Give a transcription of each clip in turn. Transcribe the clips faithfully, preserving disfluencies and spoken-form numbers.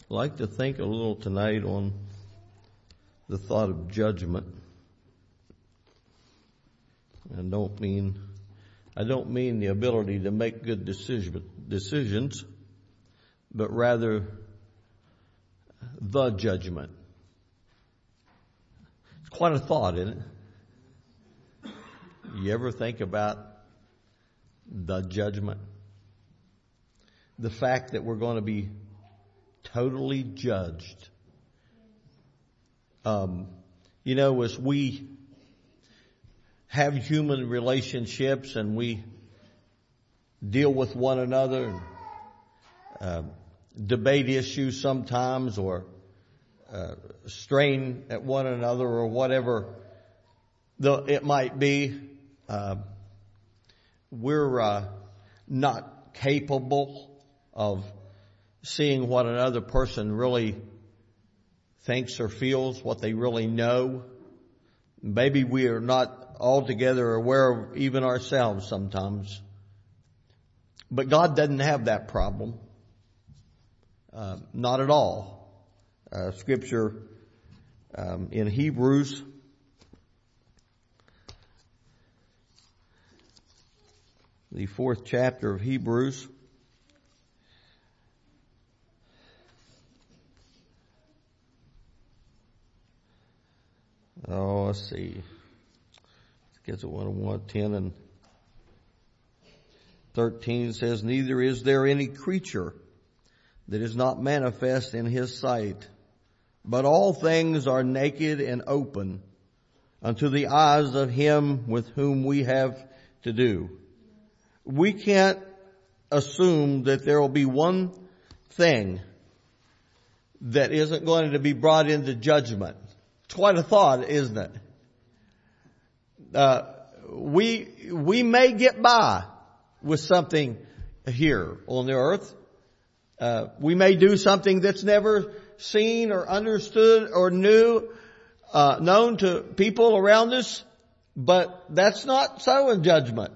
I'd like to think a little tonight on the thought of judgment. I don't mean, I don't mean the ability to make good decision, decisions, but rather the judgment. It's quite a thought, isn't it? You ever think about the judgment? The fact that we're going to be totally judged. Um, you know, as we have human relationships and we deal with one another, and, uh, debate issues sometimes, or uh, strain at one another, or whatever the, it might be, uh, we're uh, not capable of seeing what another person really thinks or feels, what they really know. Maybe we are not altogether aware of even ourselves sometimes. But God doesn't have that problem. Uh, not at all. Uh, scripture um, in Hebrews, the fourth chapter of Hebrews, Oh, let's see. I guess it one, one, ten and thirteen says, neither is there any creature that is not manifest in his sight, but all things are naked and open unto the eyes of him with whom we have to do. We can't assume that there will be one thing that isn't going to be brought into judgment. It's quite a thought, isn't it? Uh, we, we may get by with something here on the earth. Uh, we may do something that's never seen or understood or knew, uh, known to people around us, but that's not so in judgment.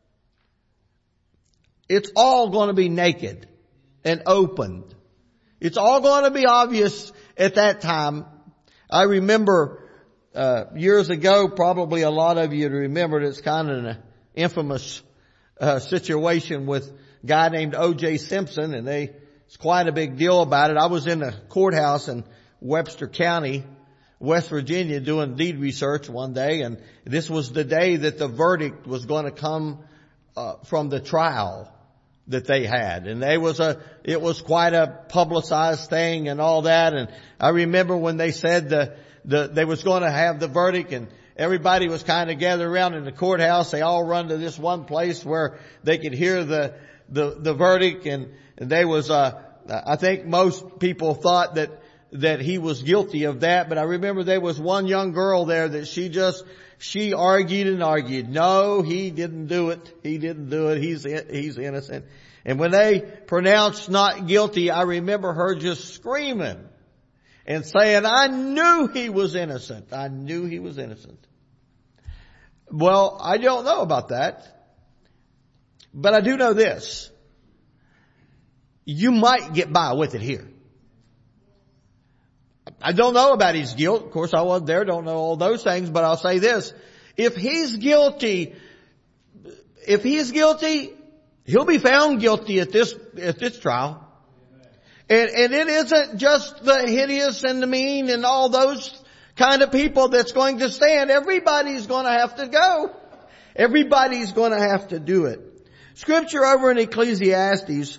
It's all going to be naked and opened. It's all going to be obvious at that time. I remember uh, years ago, probably a lot of you remember, it's kind of an infamous uh, situation with a guy named O J Simpson, and they it's quite a big deal about it. I was in the courthouse in Webster County, West Virginia, doing deed research one day, and this was the day that the verdict was going to come uh, from the trial that they had. And they was a, it was quite a publicized thing and all that. And I remember when they said the, the, they was going to have the verdict, and everybody was kind of gathered around in the courthouse. They all run to this one place where they could hear the, the, the verdict. And, and they was, uh, I think most people thought that, that he was guilty of that. But I remember there was one young girl there that she just, She argued and argued. No, he didn't do it. He didn't do it. He's, he's innocent. And when they pronounced not guilty, I remember her just screaming and saying, I knew he was innocent. I knew he was innocent. Well, I don't know about that, but I do know this. You might get by with it here. I don't know about his guilt. Of course, I wasn't there, don't know all those things, but I'll say this. If he's guilty, if he's guilty, he'll be found guilty at this, at this trial. And, and it isn't just the hideous and the mean and all those kind of people that's going to stand. Everybody's going to have to go. Everybody's going to have to do it. Scripture over in Ecclesiastes,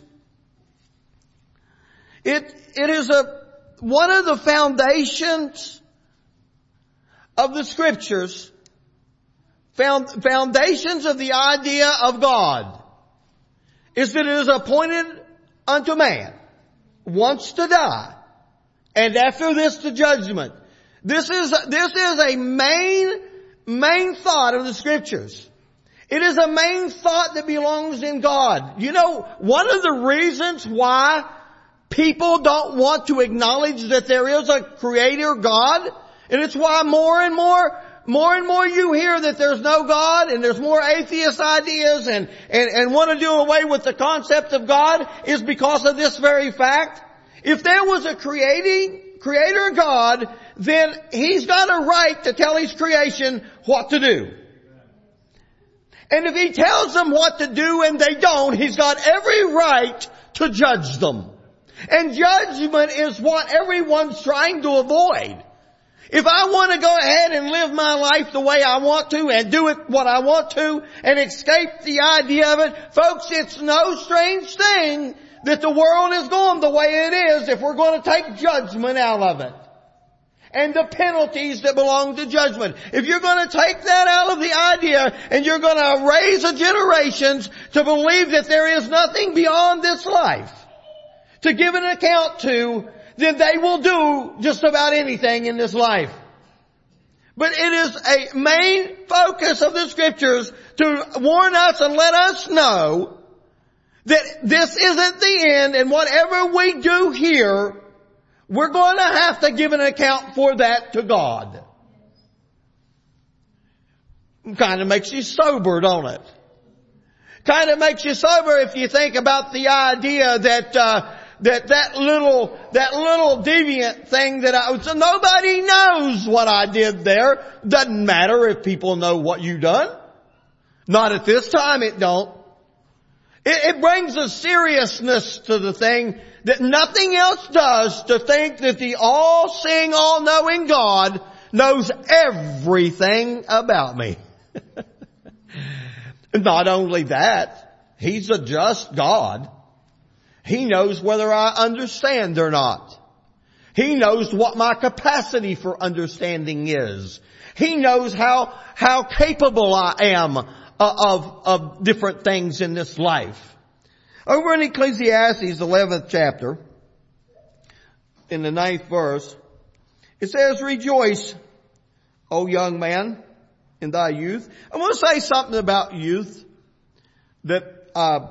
it, it is a, one of the foundations of the Scriptures, found, foundations of the idea of God, is that it is appointed unto man once to die, and after this the judgment. This is, this is a main, main thought of the Scriptures. It is a main thought that belongs in God. You know, one of the reasons why people don't want to acknowledge that there is a Creator God, and it's why more and more, more and more you hear that there's no God, and there's more atheist ideas, and, and, and want to do away with the concept of God, is because of this very fact. If there was a creating, creator God, then He's got a right to tell His creation what to do. And if He tells them what to do and they don't, He's got every right to judge them. And judgment is what everyone's trying to avoid. If I want to go ahead and live my life the way I want to and do it what I want to and escape the idea of it, folks, it's no strange thing that the world is going the way it is if we're going to take judgment out of it. And the penalties that belong to judgment. If you're going to take that out of the idea and you're going to raise the generations to believe that there is nothing beyond this life to give an account to, then they will do just about anything in this life. But it is a main focus of the Scriptures to warn us and let us know that this isn't the end, and whatever we do here, we're going to have to give an account for that to God. Kind of makes you sober, don't it? Kind of makes you sober if you think about the idea that uh, that that little that little deviant thing that I so nobody knows what I did there. Doesn't matter if people know what you done. Not at this time, it don't. It, it brings a seriousness to the thing that nothing else does, to think that the all-seeing, all-knowing God knows everything about me. Not only that, He's a just God. He knows whether I understand or not. He knows what my capacity for understanding is. He knows how, how capable I am of, of different things in this life. Over in Ecclesiastes, eleventh chapter, in the ninth verse, it says, "Rejoice, O young man, in thy youth." I want to say something about youth that, uh,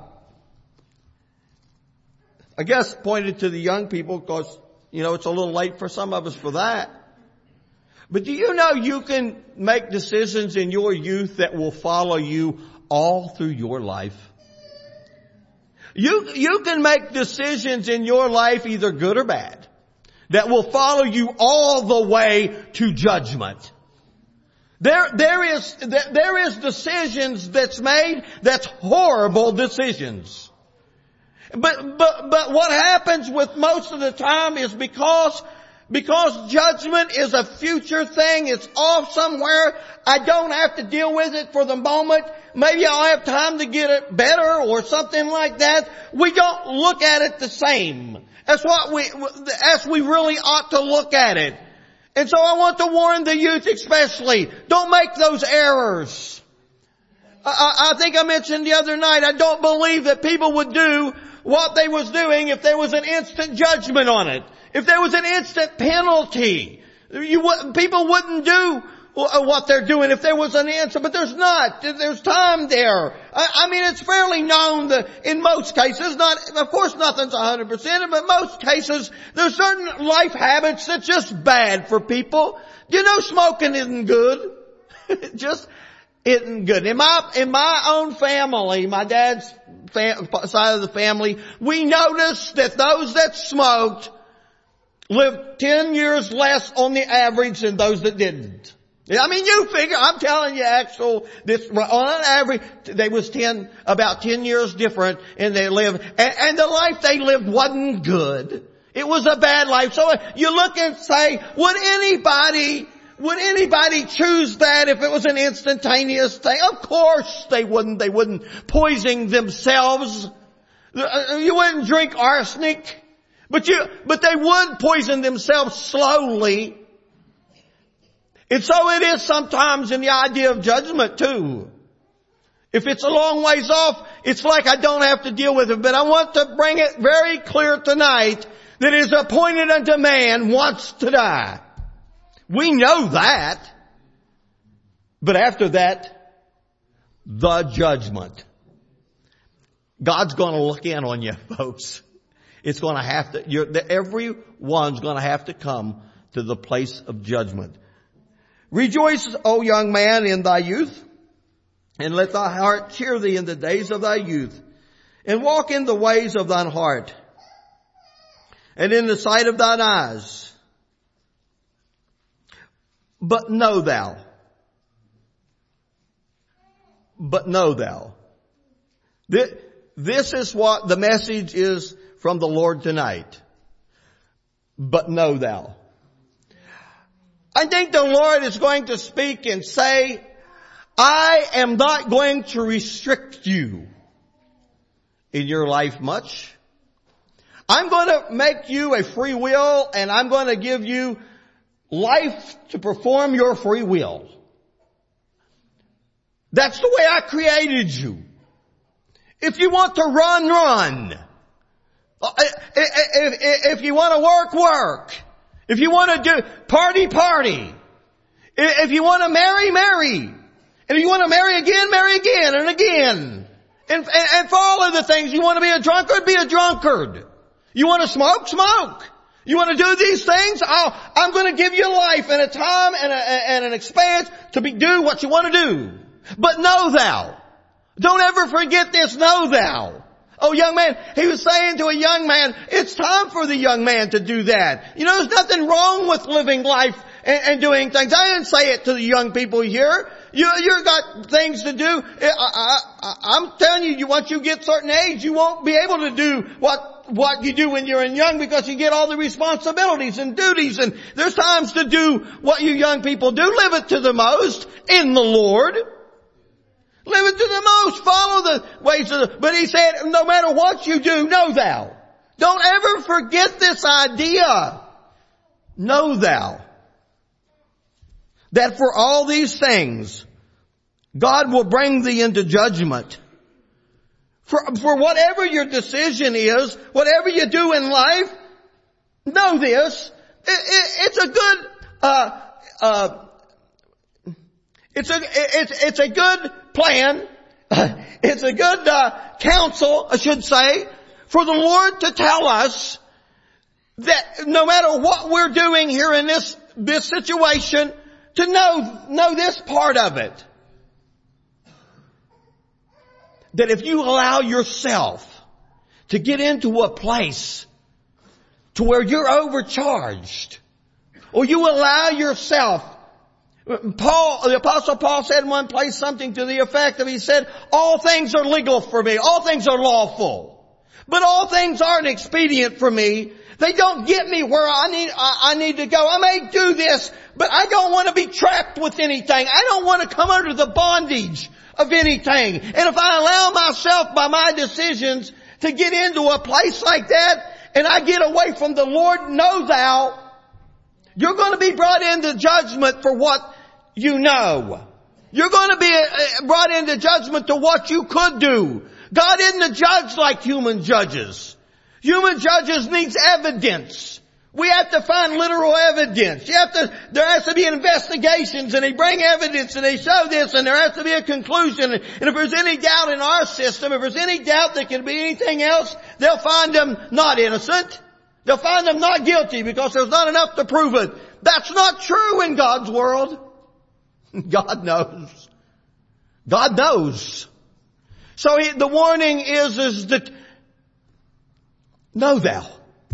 I guess pointed to the young people because, you know, it's a little late for some of us for that. But do you know you can make decisions in your youth that will follow you all through your life? You, you can make decisions in your life, either good or bad, that will follow you all the way to judgment. There, there is, there, there is decisions that's made that's horrible decisions. But, but, but what happens with most of the time is because, because judgment is a future thing, it's off somewhere, I don't have to deal with it for the moment. Maybe I'll have time to get it better or something like that. We don't look at it the same. That's what we, as we really ought to look at it. And so I want to warn the youth especially, don't make those errors. I, I think I mentioned the other night, I don't believe that people would do what they was doing if there was an instant judgment on it. If there was an instant penalty. You would, people wouldn't do what they're doing if there was an answer, but there's not. There's time there. I, I mean, it's fairly known that in most cases, not, of course nothing's one hundred percent, but most cases, there's certain life habits that's just bad for people. You know, smoking isn't good. It just isn't good. In my, in my own family, my dad's fam- side of the family, we noticed that those that smoked lived ten years less on the average than those that didn't. I mean, you figure, I'm telling you actual, this, on an average, they was ten, about ten years different and they lived, and, and the life they lived wasn't good. It was a bad life. So you look and say, would anybody, would anybody choose that if it was an instantaneous thing? Of course they wouldn't. They wouldn't poison themselves. You wouldn't drink arsenic. But you, but they would poison themselves slowly. And so it is sometimes in the idea of judgment too. If it's a long ways off, it's like I don't have to deal with it. But I want to bring it very clear tonight that it is appointed unto man once to die. We know that. But after that, the judgment. God's going to look in on you, folks. It's going to have to, you're, everyone's going to have to come to the place of judgment. Rejoice, O young man, in thy youth, and let thy heart cheer thee in the days of thy youth, and walk in the ways of thine heart. and in the sight of thine eyes. But know thou. But know thou. This is what the message is from the Lord tonight. But know thou. I think the Lord is going to speak and say, I am not going to restrict you in your life much. I'm going to make you a free will, and I'm going to give you life to perform your free will. That's the way I created you. If you want to run, run. If you want to work, work. If you want to do party, party. If you want to marry, marry. And if you want to marry again, marry again and again. And, and, and for all of the things, you want to be a drunkard, be a drunkard. You want to smoke, smoke. You want to do these things? I'll, I'm going to give you life and a time and, a, and an expanse to be, do what you want to do. But know thou. Don't ever forget this, know thou. Oh, young man, he was saying to a young man, it's time for the young man to do that. You know, there's nothing wrong with living life and, and doing things. I didn't say it to the young people here. You, you've got things to do. I, I, I, I'm telling you, you, once you get certain age, you won't be able to do what, what you do when you're young, because you get all the responsibilities and duties, and there's times to do what you young people do. Live it to the most in the Lord. Live it to the most. Follow the ways of the... But he said, no matter what you do, know thou. Don't ever forget this idea. Know thou. That for all these things, God will bring thee into judgment. For, for whatever your decision is, whatever you do in life, know this. It, it, it's a good... Uh, uh, It's a, it's, it's a good plan. It's a good uh, counsel, I should say, for the Lord to tell us that no matter what we're doing here in this, this situation, to know, know this part of it. That if you allow yourself to get into a place to where you're overcharged, or you allow yourself, Paul, the Apostle Paul said in one place something to the effect of, he said, all things are legal for me. All things are lawful. But all things aren't expedient for me. They don't get me where I need, I, I need to go. I may do this, but I don't want to be trapped with anything. I don't want to come under the bondage of anything. And if I allow myself by my decisions to get into a place like that, and I get away from the Lord, know thou, you're going to be brought into judgment for what you know. You're going to be brought into judgment to what you could do. God isn't a judge like human judges. Human judges needs evidence. We have to find literal evidence. You have to, there has to be investigations, and they bring evidence and they show this, and there has to be a conclusion. And if there's any doubt in our system, if there's any doubt that can be anything else, they'll find them not innocent. They'll find them not guilty because there's not enough to prove it. That's not true in God's world. God knows. God knows. So he, the warning is, is that, know thou.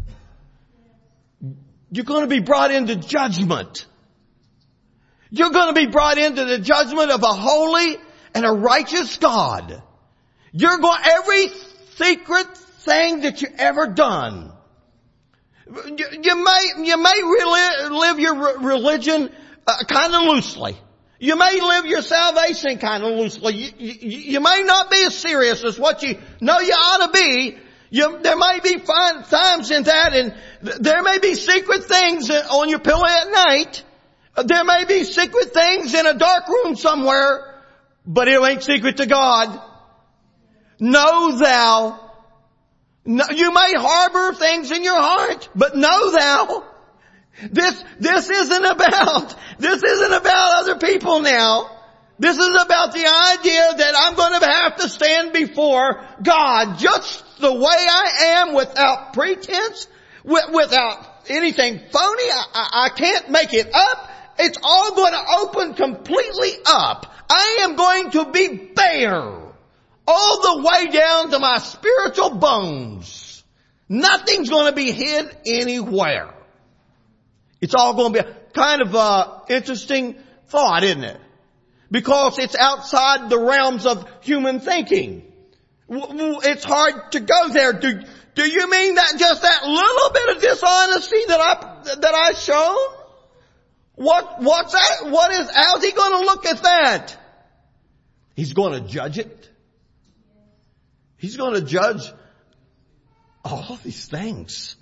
You're going to be brought into judgment. You're going to be brought into the judgment of a holy and a righteous God. You're going, every secret thing that you ever done, You, you may, you may really live your religion uh, kind of loosely. You may live your salvation kind of loosely. You, you, you may not be as serious as what you know you ought to be. You, there may be fine times in that, and th- there may be secret things on your pillow at night. There may be secret things in a dark room somewhere, but it ain't secret to God. Know thou. No, you may harbor things in your heart, but know thou, this, this isn't about, this isn't about other people now. This is about the idea that I'm going to have to stand before God just the way I am, without pretense, without anything phony. I, I, I can't make it up. It's all going to open completely up. I am going to be bare. All the way down to my spiritual bones. Nothing's going to be hid anywhere. It's all going to be a kind of a interesting thought, isn't it? Because it's outside the realms of human thinking. It's hard to go there. Do, do you mean that just that little bit of dishonesty that I, that I shown? What, what's that? What is, how's he going to look at that? He's going to judge it. He's going to judge all of these things.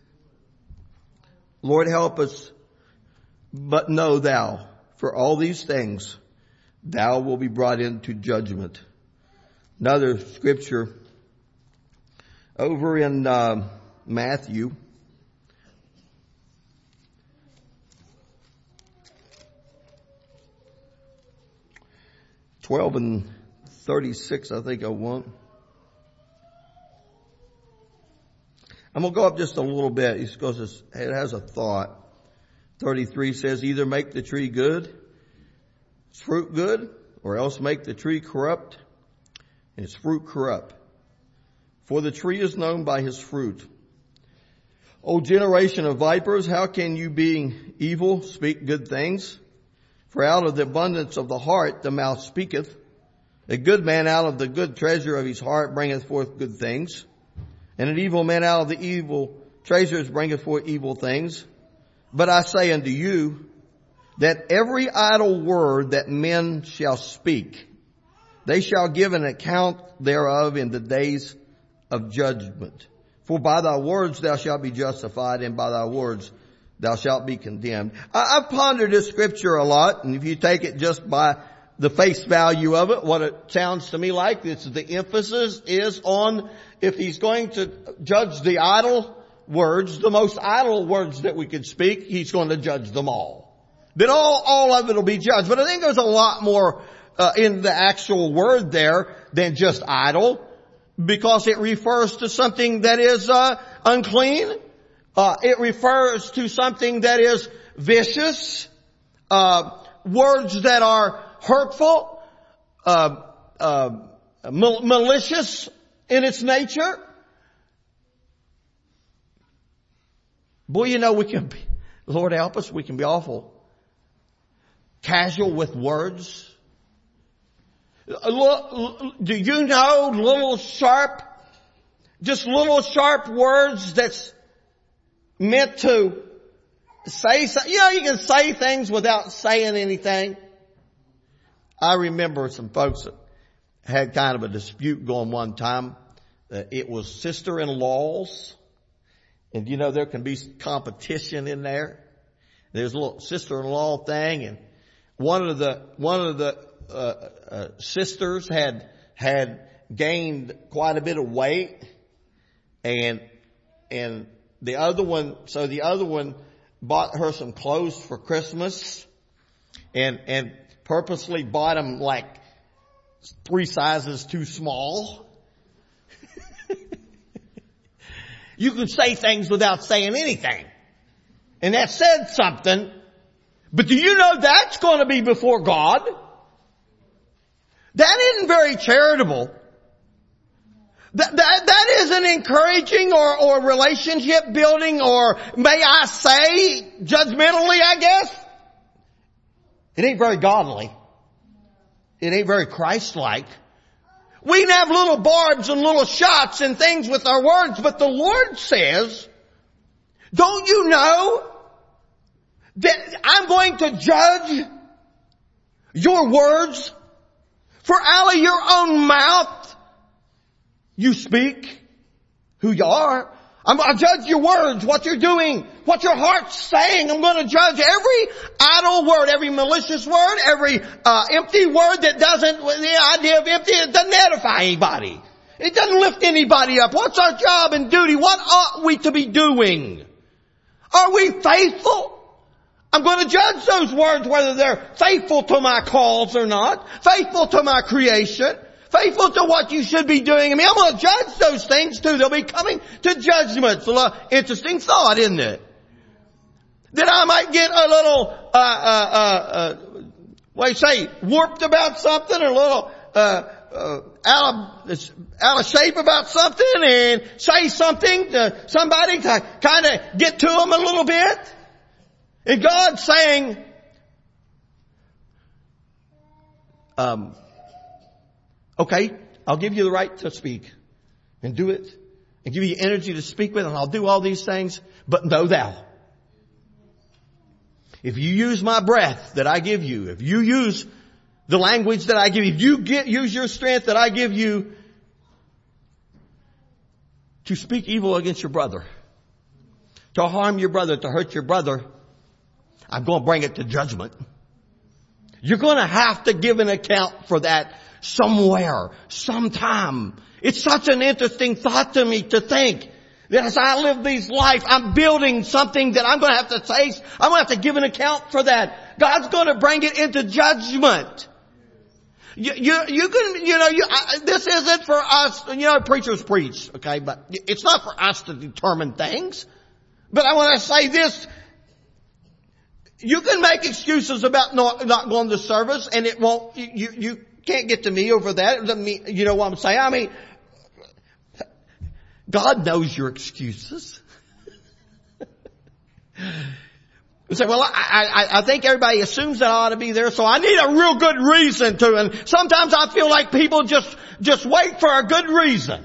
Lord, help us. But know thou, for all these things, thou will be brought into judgment. Another scripture over in uh, Matthew. twelve and thirty-six, I think I want. I'm going to go up just a little bit because it has a thought. thirty-three says, either make the tree good, its fruit good, or else make the tree corrupt, and its fruit corrupt. For the tree is known by his fruit. O generation of vipers, how can you, being evil, speak good things? For out of the abundance of the heart the mouth speaketh. A good man out of the good treasure of his heart bringeth forth good things. And an evil man out of the evil treasures bringeth forth evil things. But I say unto you, that every idle word that men shall speak, they shall give an account thereof in the days of judgment. For by thy words thou shalt be justified, and by thy words thou shalt be condemned. I, I've pondered this scripture a lot, and if you take it just by the face value of it, what it sounds to me like, it's the emphasis is on, if he's going to judge the idle words, the most idle words that we could speak, he's going to judge them all. Then all, all of it will be judged. But I think there's a lot more uh, in the actual word there than just idle, because it refers to something that is uh, unclean. Uh, it refers to something that is vicious, uh, words that are hurtful, uh, uh, mal- malicious in its nature. Boy, you know, we can be, Lord help us, we can be awful casual with words. Do you know little sharp, just little sharp words that's meant to say, you know, you can say things without saying anything. I remember some folks that had kind of a dispute going one time. Uh, it was sister-in-laws. And you know, there can be competition in there. There's a little sister-in-law thing, and one of the, one of the, uh, uh, sisters had, had gained quite a bit of weight, and, and the other one, so the other one bought her some clothes for Christmas, and, and purposely bought them like three sizes too small. You can say things without saying anything. And that said something. But do you know that's going to be before God? That isn't very charitable. That, that, that isn't encouraging or, or relationship building, or may I say judgmentally, I guess. It ain't very godly. It ain't very Christ-like. We can have little barbs and little shots and things with our words, but the Lord says, don't you know that I'm going to judge your words? For out of your own mouth you speak who you are. I'm going to judge your words, what you're doing, what your heart's saying. I'm going to judge every idle word, every malicious word, every uh, empty word that doesn't, the idea of empty, it doesn't edify anybody. It doesn't lift anybody up. What's our job and duty? What ought we to be doing? Are we faithful? I'm going to judge those words, whether they're faithful to my cause or not, faithful to my creation, faithful to what you should be doing. I mean, I'm going to judge those things too. They'll be coming to judgment. It's an interesting thought, isn't it? That I might get a little, uh, uh, uh, uh what do you say, warped about something, or a little, uh, uh, out of, out of shape about something and say something to somebody to kind of get to them a little bit. And God's saying, um, okay, I'll give you the right to speak and do it and give you energy to speak with, and I'll do all these things, but know thou. If you use my breath that I give you, if you use the language that I give you, if you get, use your strength that I give you to speak evil against your brother, to harm your brother, to hurt your brother, I'm going to bring it to judgment. You're going to have to give an account for that somewhere, sometime. It's such an interesting thought to me to think that as I live this life, I'm building something that I'm going to have to face. I'm going to have to give an account for that. God's going to bring it into judgment. You, you, you can, you know, you, I, this isn't for us, you know, preachers preach, okay, but it's not for us to determine things. But I want to say this. You can make excuses about not, not going to service, and it won't, you, you can't get to me over that. It doesn't mean, you know what I'm saying? I mean, God knows your excuses. You say, well, I, I, I think everybody assumes that I ought to be there, so I need a real good reason to. And sometimes I feel like people just, just wait for a good reason.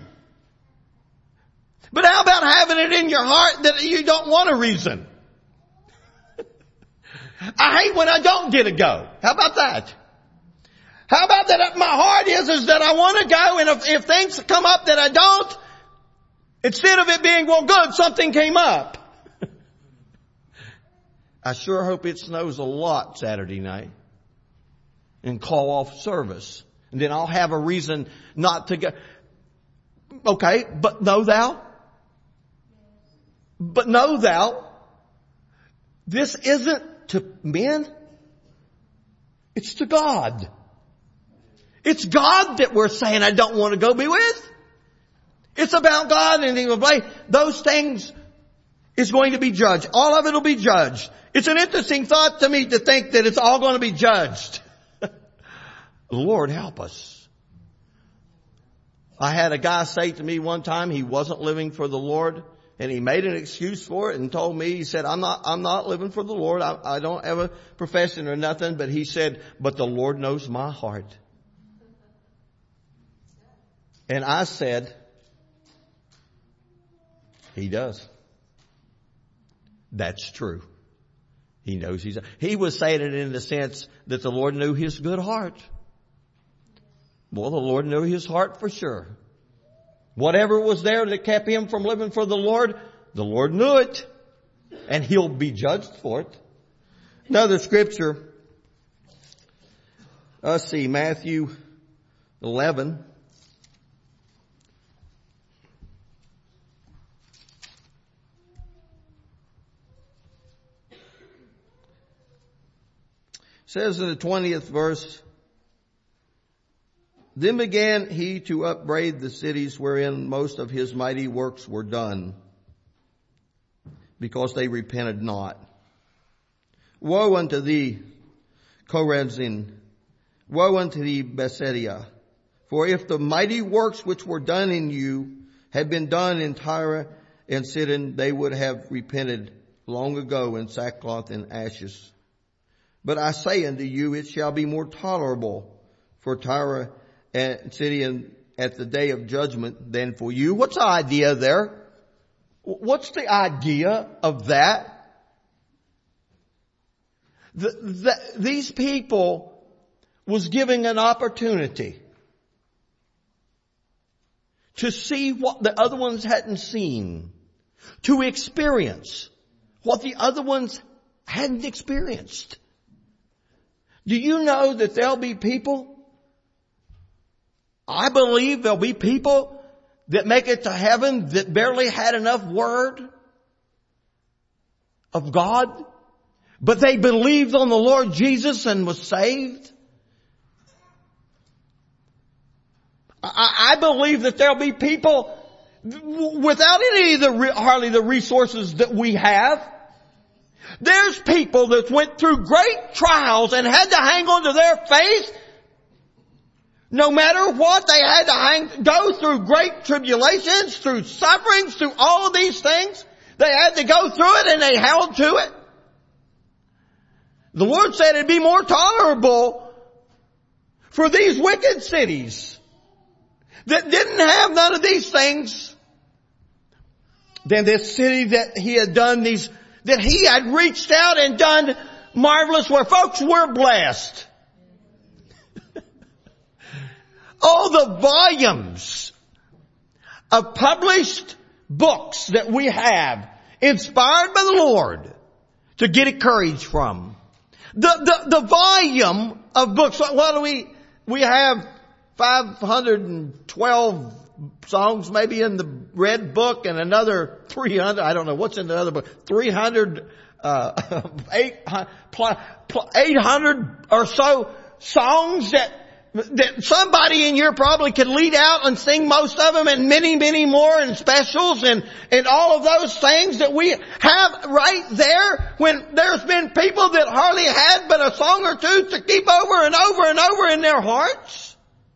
But how about having it in your heart that you don't want a reason? I hate when I don't get to go. How about that? How about that? My heart is, is that I want to go, and if, if things come up that I don't, instead of it being, well, good, something came up. I sure hope it snows a lot Saturday night and call off service. And then I'll have a reason not to go. Okay, but know thou. But know thou, this isn't to men. It's to God. It's God that we're saying I don't want to go be with. It's about God, and He will blame. Those things is going to be judged. All of it will be judged. It's an interesting thought to me to think that it's all going to be judged. Lord help us. I had a guy say to me one time he wasn't living for the Lord, and he made an excuse for it and told me, he said, I'm not, I'm not living for the Lord. I, I don't have a profession or nothing, but he said, but the Lord knows my heart. And I said, He does. That's true. He knows He's, he was saying it in the sense that the Lord knew his good heart. Well, the Lord knew his heart for sure. Whatever was there that kept him from living for the Lord, the Lord knew it. And He'll be judged for it. Another scripture. Let's see, Matthew eleven. Says in the twentieth verse, then began He to upbraid the cities wherein most of His mighty works were done, because they repented not. Woe unto thee, Chorazin! Woe unto thee, Bethsaida! For if the mighty works which were done in you had been done in Tyre and Sidon, they would have repented long ago in sackcloth and ashes. But I say unto you, it shall be more tolerable for Tyre and Sidon at the day of judgment than for you. What's the idea there? What's the idea of that? The, the, these people was giving an opportunity to see what the other ones hadn't seen, to experience what the other ones hadn't experienced. Do you know that there'll be people, I believe there'll be people that make it to heaven that barely had enough word of God, but they believed on the Lord Jesus and was saved? I, I believe that there'll be people without any of the, hardly the resources that we have. There's people that went through great trials and had to hang on to their faith No matter what, they had to hang, go through great tribulations, through sufferings, through all of these things. They had to go through it and they held to it. The Lord said it'd be more tolerable for these wicked cities that didn't have none of these things than this city that He had done these, that He had reached out and done marvelous where folks were blessed. All the volumes of published books that we have, inspired by the Lord, to get encouraged from. The, the, the volume of books, what do we, we have five hundred twelve songs maybe in the red book and another three hundred, I don't know what's in the other book, three hundred, uh, eight hundred or so songs that that somebody in here probably could lead out and sing most of them, and many, many more, and specials and, and all of those things that we have right there, when there's been people that hardly had but a song or two to keep over and over and over in their hearts.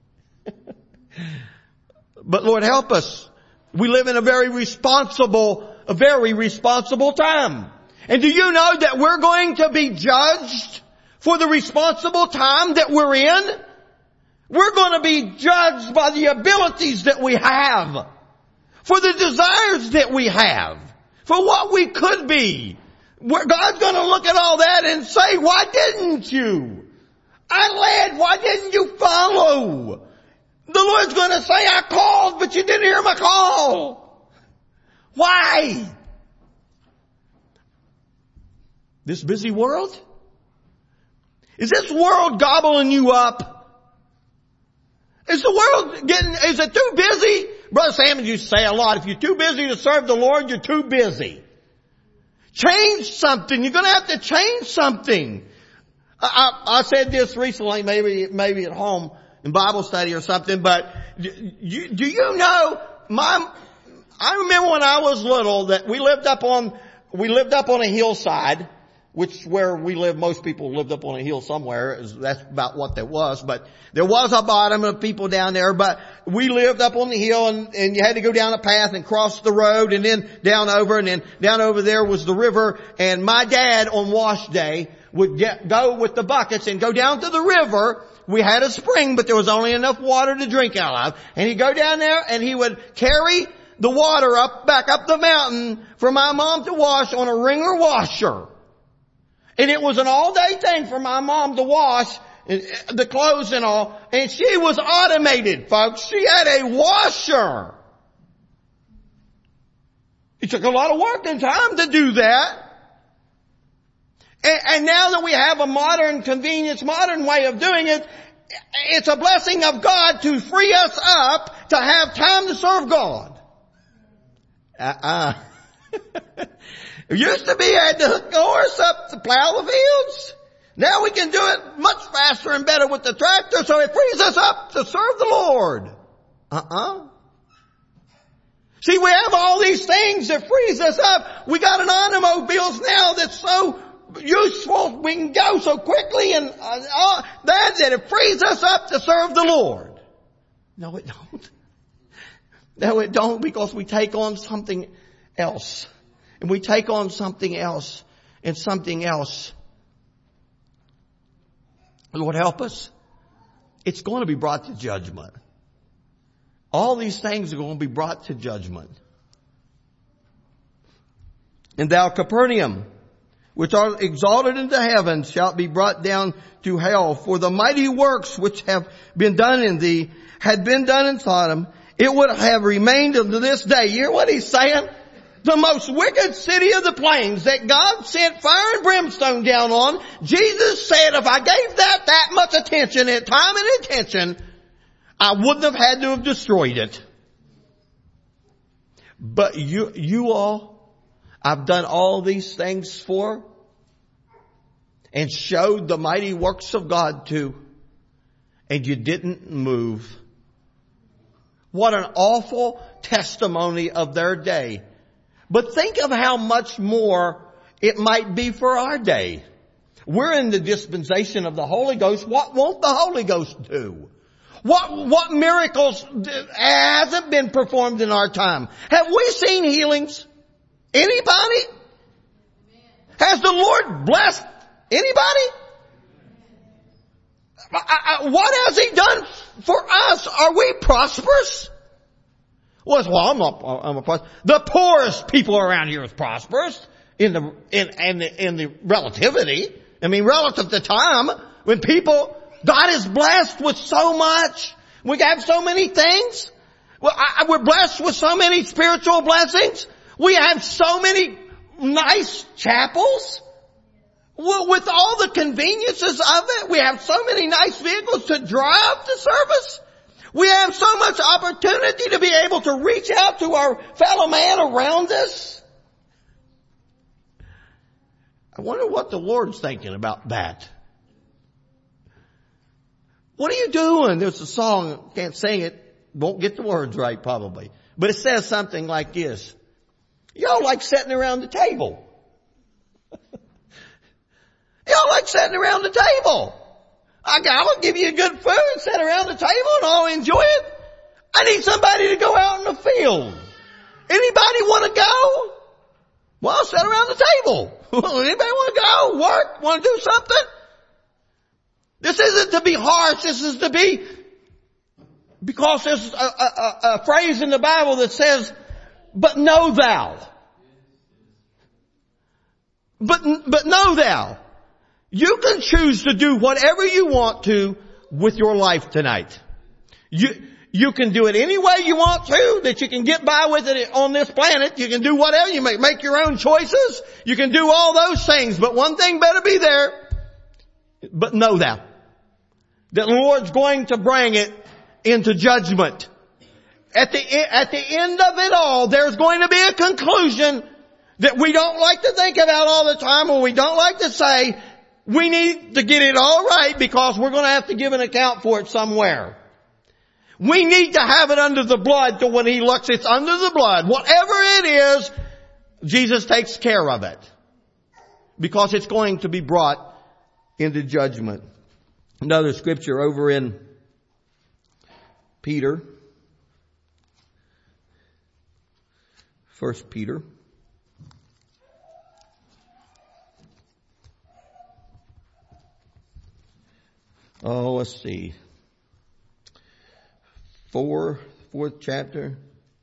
But Lord, help us. We live in a very responsible, a very responsible time. And do you know that we're going to be judged for the responsible time that we're in? We're going to be judged by the abilities that we have, for the desires that we have, for what we could be. God's going to look at all that and say, why didn't you? I led, why didn't you follow? The Lord's going to say, I called, but you didn't hear my call. Why? This busy world? Is this world gobbling you up? Is the world getting, is it too busy? Brother Sam used to say a lot, if you're too busy to serve the Lord, you're too busy. Change something. You're going to have to change something. I, I, I said this recently, maybe, maybe at home in Bible study or something, but you, do you know, my, I remember when I was little that we lived up on, we lived up on a hillside, which where we live, most people lived up on a hill somewhere. That's about what there was. But there was a bottom of people down there. But we lived up on the hill, and, and you had to go down a path and cross the road and then down over. And then down over there was the river. And my dad on wash day would get, go with the buckets and go down to the river. We had a spring, but there was only enough water to drink out of. And he'd go down there and he would carry the water up, back up the mountain for my mom to wash on a wringer washer. And it was an all-day thing for my mom to wash the clothes and all. And she was automated, folks. She had a washer. It took a lot of work and time to do that. And, and now that we have a modern convenience, modern way of doing it, it's a blessing of God to free us up to have time to serve God. Uh-uh. It used to be you had to hook the horse up to plow the fields. Now we can do it much faster and better with the tractor, so it frees us up to serve the Lord. Uh-uh. See, we have all these things that frees us up. We got an automobiles now that's so useful. We can go so quickly and uh, that that it frees us up to serve the Lord. No, it don't. No, it don't, because we take on something else. And we take on something else and something else. Lord, help us. It's going to be brought to judgment. All these things are going to be brought to judgment. And thou, Capernaum, which art exalted into heaven, shalt be brought down to hell. For the mighty works which have been done in thee had been done in Sodom, it would have remained unto this day. You hear what he's saying? The most wicked city of the plains that God sent fire and brimstone down on. Jesus said, if I gave that that much attention and time and attention, I wouldn't have had to have destroyed it. But you, you all, I've done all these things for and showed the mighty works of God to, and you didn't move. What an awful testimony of their day. But think of how much more it might be for our day. We're in the dispensation of the Holy Ghost. What won't the Holy Ghost do? What, what miracles hasn't been performed in our time? Have we seen healings? Anybody? Has the Lord blessed anybody? I, I, what has He done for us? Are we prosperous? Well, well I'm not, I'm a prosperous. The poorest people around here is prosperous in the, in, in the, in the relativity. I mean, relative to time, when people, God is blessed with so much. We have so many things. Well, I, we're blessed with so many spiritual blessings. We have so many nice chapels. Well, with all the conveniences of it, we have so many nice vehicles to drive to service. We have so much opportunity to be able to reach out to our fellow man around us. I wonder what the Lord's thinking about that. What are you doing? There's a song, can't sing it, won't get the words right probably. But it says something like this. Y'all like sitting around the table. Y'all like sitting around the table. I, I'll give you good food, sit around the table and I'll enjoy it. I need somebody to go out in the field. Anybody want to go? Well, sit around the table. Anybody want to go? Work? Want to do something? This isn't to be harsh. This is to be, because there's a, a, a phrase in the Bible that says, but know thou. But, but know thou. You can choose to do whatever you want to with your life tonight. You, you can do it any way you want to, that you can get by with it on this planet. You can do whatever. You may make your own choices. You can do all those things. But one thing better be there. But know thou that the Lord's going to bring it into judgment. At the, at the end of it all, there's going to be a conclusion that we don't like to think about all the time, or we don't like to say. We need to get it all right because we're going to have to give an account for it somewhere. We need to have it under the blood, so when He looks, it's under the blood. Whatever it is, Jesus takes care of it. Because it's going to be brought into judgment. Another scripture over in Peter. First Peter. Oh, let's see. Four, fourth chapter.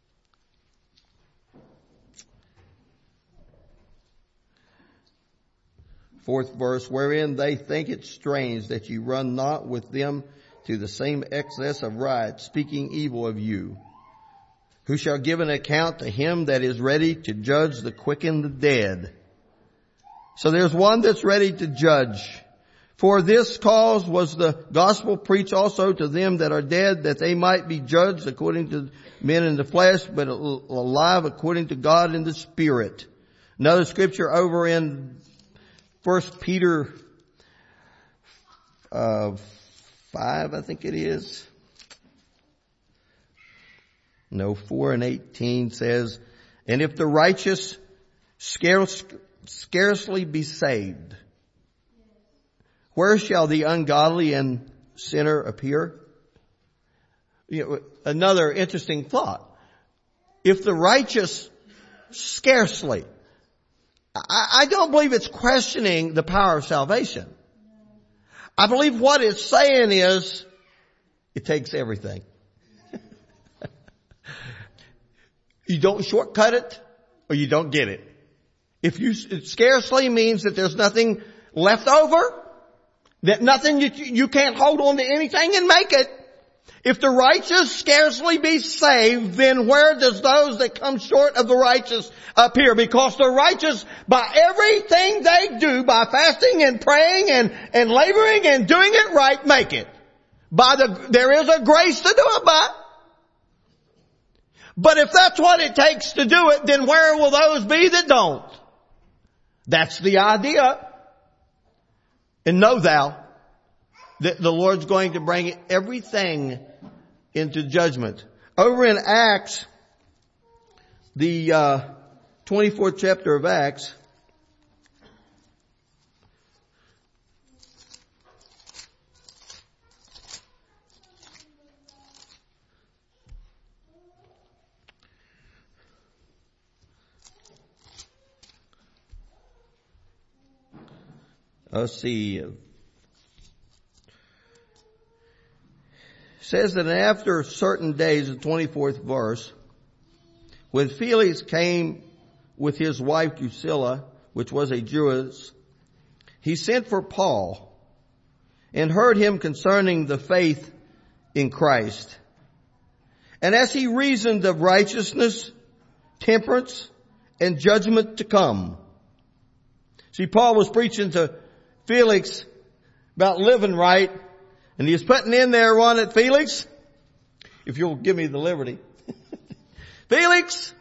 Fourth verse, wherein they think it strange that you run not with them to the same excess of riot, speaking evil of you, who shall give an account to Him that is ready to judge the quick and the dead. So there's one that's ready to judge. For this cause was the gospel preached also to them that are dead, that they might be judged according to men in the flesh, but alive according to God in the Spirit. Another scripture over in First Peter uh, five, I think it is. No, four and eighteen says, and if the righteous scarce, scarcely be saved, where shall the ungodly and sinner appear? You know, another interesting thought. If the righteous scarcely, I, I don't believe it's questioning the power of salvation. I believe what it's saying is, it takes everything. You don't shortcut it, or you don't get it. If you, it scarcely means that there's nothing left over, that nothing, you, you can't hold on to anything and make it. If the righteous scarcely be saved, then where does those that come short of the righteous appear? Because the righteous, by everything they do, by fasting and praying and, and laboring and doing it right, make it. By the, there is a grace to do it by. But if that's what it takes to do it, then where will those be that don't? That's the idea. And know thou that the Lord's going to bring everything into judgment. Over in Acts, the uh, twenty-fourth chapter of Acts, Let's see. It says that after certain days, the twenty-fourth verse, when Felix came with his wife Drusilla, which was a Jewess, he sent for Paul and heard him concerning the faith in Christ. And as he reasoned of righteousness, temperance, and judgment to come. See, Paul was preaching to Felix about living right, and he was putting in there one at Felix, if you'll give me the liberty. Felix,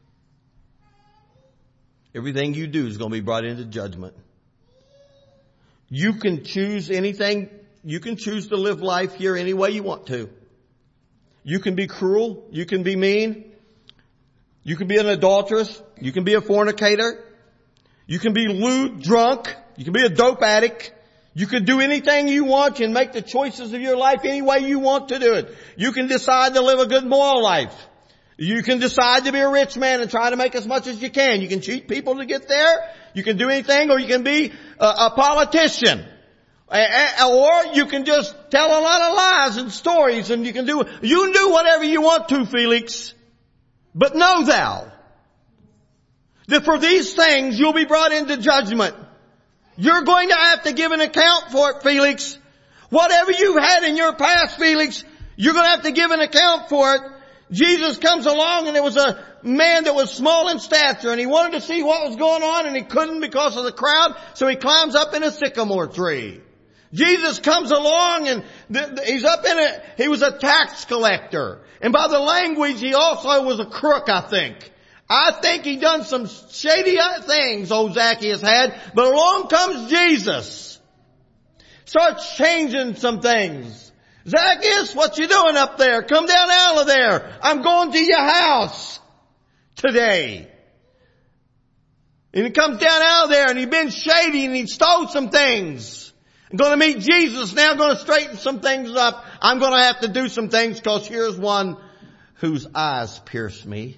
everything you do is going to be brought into judgment. You can choose anything. You can choose to live life here any way you want to. You can be cruel. You can be mean. You can be an adulteress. You can be a fornicator. You can be lewd, drunk. You can be a dope addict. You can do anything you want and make the choices of your life any way you want to do it. You can decide to live a good moral life. You can decide to be a rich man and try to make as much as you can. You can cheat people to get there. You can do anything, or you can be a, a politician. Or you can just tell a lot of lies and stories, and you can do, you can do whatever you want to, Felix. But know thou that for these things you'll be brought into judgment. You're going to have to give an account for it, Felix. Whatever you've had in your past, Felix, you're going to have to give an account for it. Jesus comes along, and there was a man that was small in stature, and he wanted to see what was going on, and he couldn't because of the crowd, so he climbs up in a sycamore tree. Jesus comes along, and th- th- he's up in a, he was a tax collector. And by the language, he also was a crook, I think. I think he done some shady things old Zacchaeus had, but along comes Jesus. Starts changing some things. Zacchaeus, what you doing up there? Come down out of there. I'm going to your house today. And he comes down out of there, and he'd been shady, and he stole some things. I'm going to meet Jesus now. I'm going to straighten some things up. I'm going to have to do some things, because here's one whose eyes pierced me.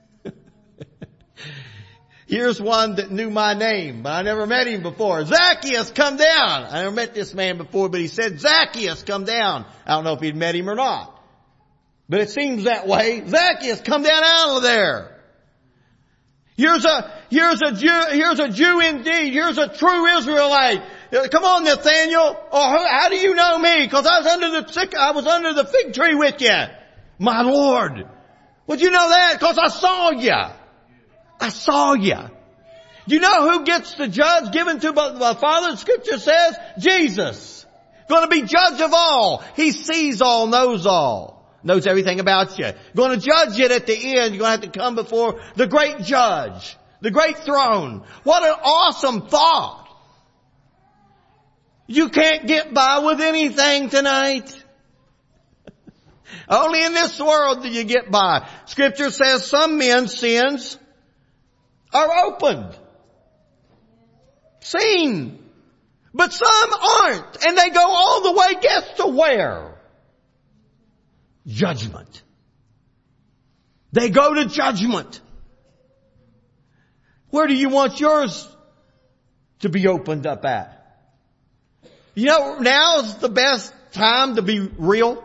Here's one that knew my name, but I never met him before. Zacchaeus, come down. I never met this man before, but he said, Zacchaeus, come down. I don't know if he'd met him or not, but it seems that way. Zacchaeus, come down out of there. Here's a, here's a Jew, here's a Jew indeed. Here's a true Israelite. Come on, Nathaniel. Oh, how do you know me? Because I was under the, I was under the fig tree with you. My Lord. Would you know that? Because I saw you. I saw you. You know who gets the judge given to the Father? Scripture says Jesus. Going to be judge of all. He sees all, knows all. Knows everything about you. Going to judge it at the end. You're going to have to come before the great judge. The great throne. What an awesome thought. You can't get by with anything tonight. Only in this world do you get by. Scripture says some men's sins are opened, seen, but some aren't, and they go all the way, guess to where? Judgment. They go to judgment. Where do you want yours to be opened up at? You know, now's the best time to be real.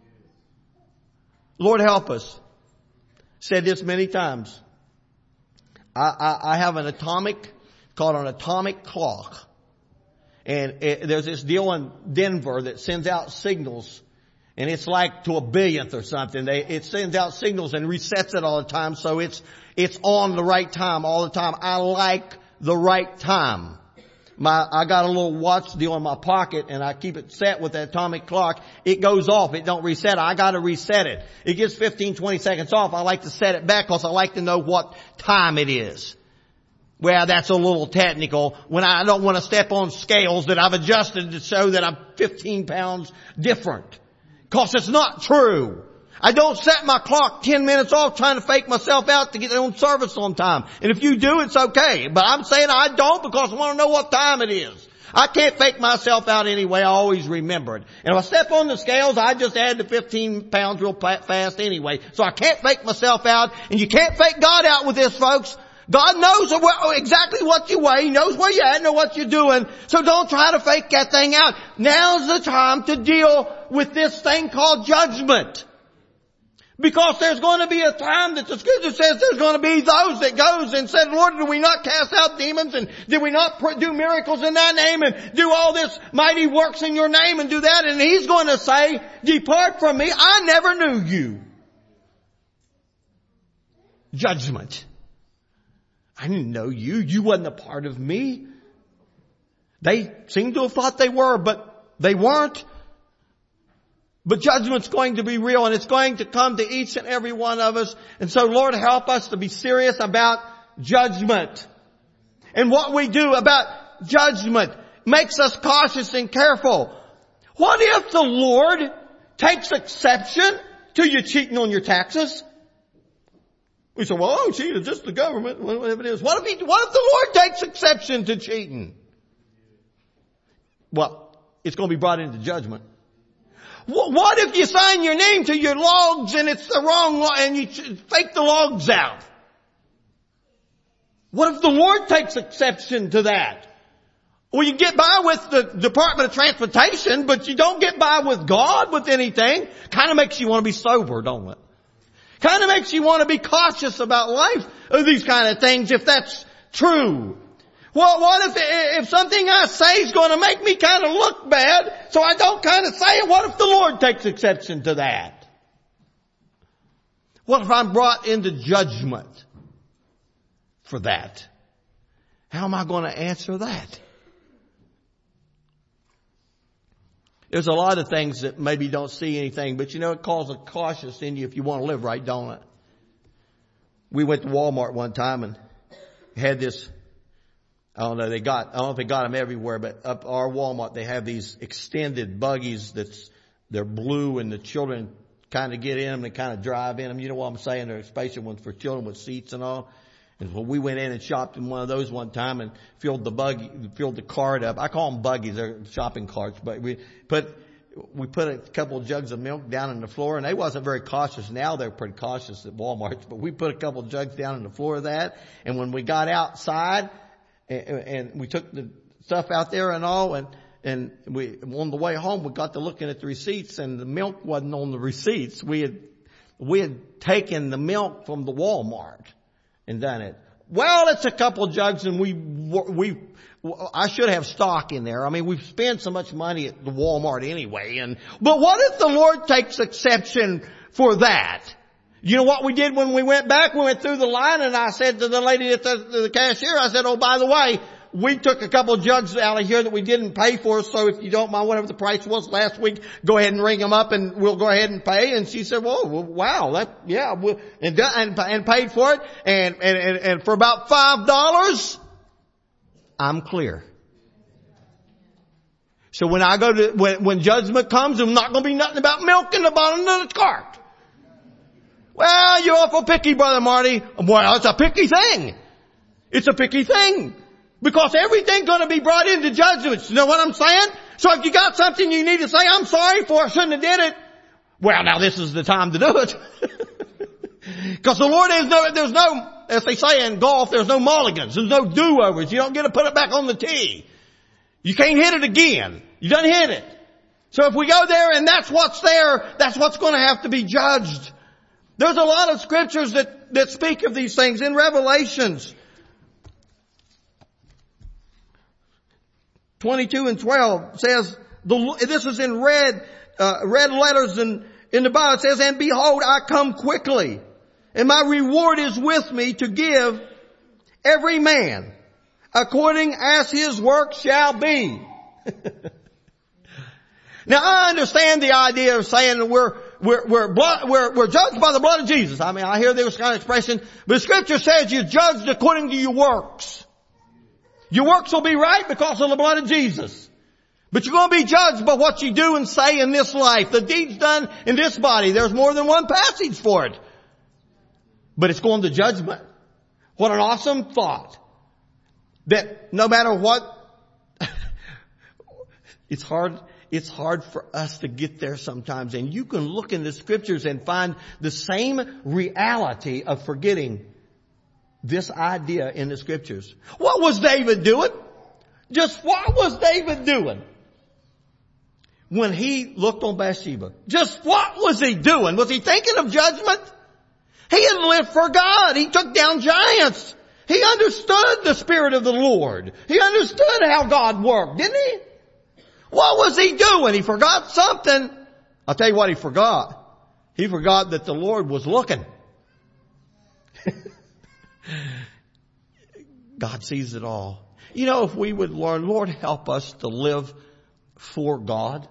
Lord help us. Said this many times. I, I, I have an atomic, called an atomic clock. And it, there's this deal in Denver that sends out signals. And it's like to a billionth or something. They, it sends out signals and resets it all the time. So it's, it's on the right time all the time. I like the right time. My, I got a little watch deal in my pocket, and I keep it set with the atomic clock. It goes off. It don't reset. I got to reset it. It gets fifteen, twenty seconds off. I like to set it back because I like to know what time it is. Well, that's a little technical. When I don't want to step on scales that I've adjusted to show that I'm fifteen pounds different. Because it's not true. I don't set my clock ten minutes off trying to fake myself out to get on service on time. And if you do, it's okay. But I'm saying I don't because I want to know what time it is. I can't fake myself out anyway. I always remember it. And if I step on the scales, I just add the fifteen pounds real fast anyway. So I can't fake myself out. And you can't fake God out with this, folks. God knows exactly what you weigh. He knows where you're at, know what you're doing. So don't try to fake that thing out. Now's the time to deal with this thing called judgment. Because there's going to be a time that the Scripture says there's going to be those that goes and said, Lord, did we not cast out demons? And did we not do miracles in thy name? And do all this mighty works in your name and do that? And He's going to say, depart from me. I never knew you. Judgment. I didn't know you. You wasn't a part of me. They seem to have thought they were, but they weren't. But judgment's going to be real, and it's going to come to each and every one of us. And so, Lord, help us to be serious about judgment. And what we do about judgment makes us cautious and careful. What if the Lord takes exception to you cheating on your taxes? We say, well, I don't cheat, it's just the government, whatever it is. What if he, what if the Lord takes exception to cheating? Well, it's going to be brought into judgment. What if you sign your name to your logs and it's the wrong log and you fake the logs out? What if the Lord takes exception to that? Well, you get by with the Department of Transportation, but you don't get by with God with anything. Kind of makes you want to be sober, don't it? Kind of makes you want to be cautious about life of these kind of things if that's true. Well, what if, if something I say is going to make me kind of look bad, so I don't kind of say it? What if the Lord takes exception to that? What if I'm brought into judgment for that? How am I going to answer that? There's a lot of things that maybe don't see anything, but you know, it calls a cautious in you if you want to live right, don't it? We went to Walmart one time and had this, I don't know, they got, I don't know if they got them everywhere, but up our Walmart, they have these extended buggies that's, they're blue and the children kind of get in them and kind of drive in them. You know what I'm saying? They're special ones for children with seats and all. And so we went in and shopped in one of those one time and filled the buggy, filled the cart up. I call them buggies. They're shopping carts, but we put, we put a couple of jugs of milk down on the floor, and they wasn't very cautious. Now they're pretty cautious at Walmart, but we put a couple of jugs down on the floor of that. And when we got outside and, and we took the stuff out there and all, and, and we, on the way home, we got to looking at the receipts, and the milk wasn't on the receipts. We had, we had taken the milk from the Walmart and done it. Well, it's a couple jugs and we, we, I should have stock in there. I mean, we've spent so much money at the Walmart anyway. And, but what if the Lord takes exception for that? You know what we did when we went back? We went through the line and I said to the lady at the, the cashier, I said, oh, by the way, we took a couple of jugs out of here that we didn't pay for, so if you don't mind, whatever the price was last week, go ahead and ring them up and we'll go ahead and pay. And she said, well, wow, that, yeah, we'll, and, and, and paid for it. And, and, and, and for about five dollars, I'm clear. So when I go to, when, when judgment comes, there's not going to be nothing about milk in the bottom of the cart. Well, you're awful picky, Brother Marty. Well, it's a picky thing. It's a picky thing. Because everything's going to be brought into judgment. You know what I'm saying? So if you got something you need to say, I'm sorry for, I shouldn't have did it. Well, now this is the time to do it. Because the Lord is no, there's no, as they say in golf, there's no mulligans. There's no do-overs. You don't get to put it back on the tee. You can't hit it again. You done hit it. So if we go there and that's what's there, that's what's going to have to be judged. There's a lot of scriptures that, that speak of these things. In Revelations twenty-two and twelve says, the, this is in red, uh, red letters in, in the Bible. It says, and behold, I come quickly, and my reward is with me to give every man according as his work shall be. Now I understand the idea of saying that we're, we're, we're, blood, we're, we're judged by the blood of Jesus. I mean, I hear this kind of expression, but Scripture says you're judged according to your works. Your works will be right because of the blood of Jesus. But you're going to be judged by what you do and say in this life. The deeds done in this body. There's more than one passage for it. But it's going to judgment. What an awesome thought. That no matter what, it's hard, it's hard for us to get there sometimes. And you can look in the Scriptures and find the same reality of forgetting this idea in the scriptures. What was David doing? Just what was David doing when he looked on Bathsheba? Just what was he doing? Was he thinking of judgment? He had lived for God. He took down giants. He understood the Spirit of the Lord. He understood how God worked, didn't he? What was he doing? He forgot something. I'll tell you what he forgot. He forgot that the Lord was looking. God sees it all. You know, if we would learn, Lord, help us to live for God.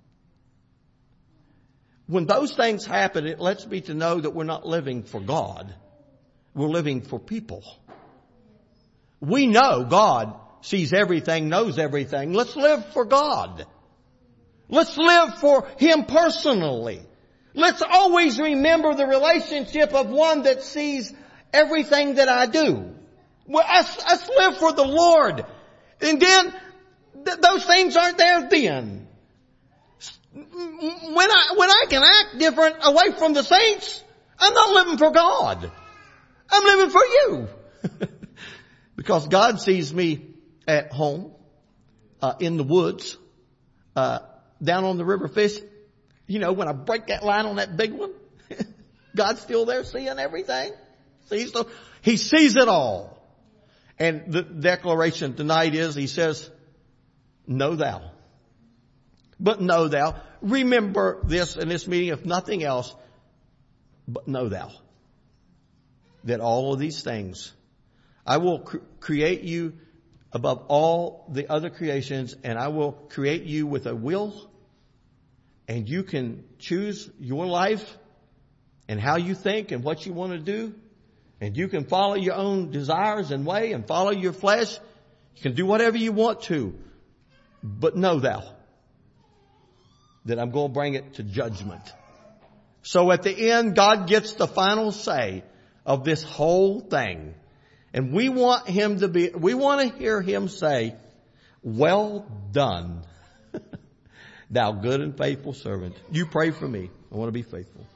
When those things happen, it lets me to know that we're not living for God. We're living for people. We know God sees everything, knows everything. Let's live for God. Let's live for Him personally. Let's always remember the relationship of one that sees everything that I do. Well, us, us live for the Lord. And then, th- those things aren't there then. When I, when I can act different away from the saints, I'm not living for God. I'm living for you. Because God sees me at home, uh, in the woods, uh, down on the river fishing. You know, when I break that line on that big one, God's still there seeing everything. Sees the, He sees it all. And the declaration tonight is, He says, know thou. But know thou. Remember this in this meeting, if nothing else, but know thou. That all of these things, I will cr- create you above all the other creations, and I will create you with a will, and you can choose your life and how you think and what you want to do. And you can follow your own desires and way and follow your flesh. You can do whatever you want to. But know thou that I'm going to bring it to judgment. So at the end, God gets the final say of this whole thing. And we want Him to be, we want to hear Him say, well done, thou good and faithful servant. You pray for me. I want to be faithful.